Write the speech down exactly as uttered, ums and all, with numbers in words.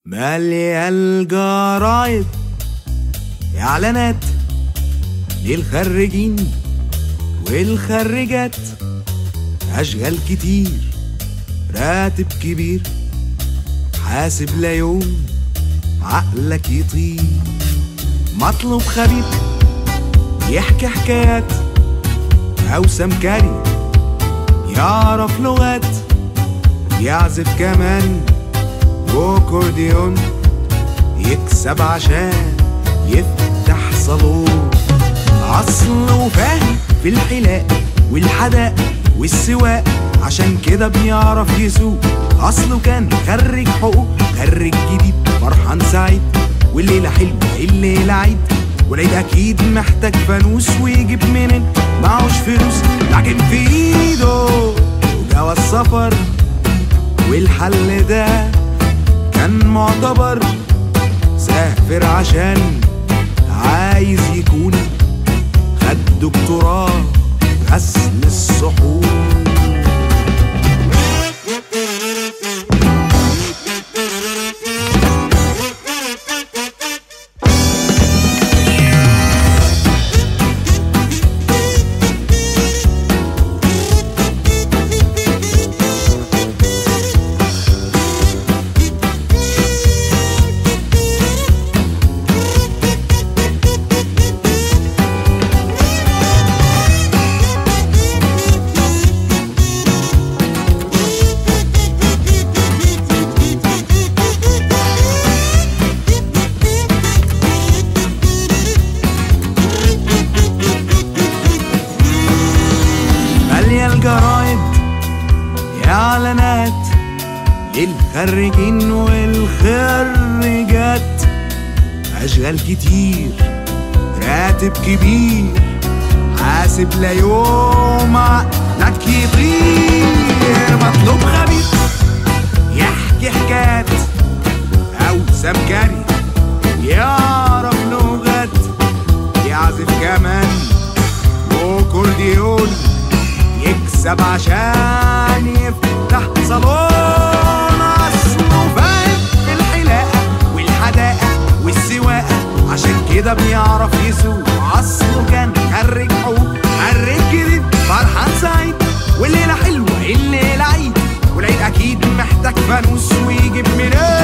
مالية الجرايد إعلانات للخريجين والخريجات، أشغال كتير راتب كبير، حاسب لا يوم عقلك يطير. مطلوب خبير يحكي حكايات أو سمكري يعرف لغات، يعزف كمان وكورديون، يكسب عشان يفتح صالون. أصله فاهم في الحلاق والحداق والسواق، عشان كده بيعرف يسوق. أصله كان خريج حقوق، خريج جديد فرحان سعيد، والليلة حلوة الليلة عيد، والعيد أكيد محتاج فانوس، ويجيب منين معهوش فلوس. لكن في إيده جواز سفر، والحل ده كان معتبر. سافر عشان عايز يكون خد دكتوراه غسل الصحون. الجرايد إعلانات للخريجين والخريجات، أشغال كتير راتب كبير، حاسب لا يوم عقلك يطير. مطلوب خبير يحكي حكايات أو سمكري يعرف لغات، يعزف كمان وكورديون، يكسب عشان يفتح صالون. أصله فاهم في الحلاقة والحداقة والسواقة، عشان كده بيعرف يسوق. أصله كان خريج حقوق، خريج جديد فرحان سعيد، والليلة حلوة الليلة عيد، والعيد أكيد محتاج فانوس، ويجيب منين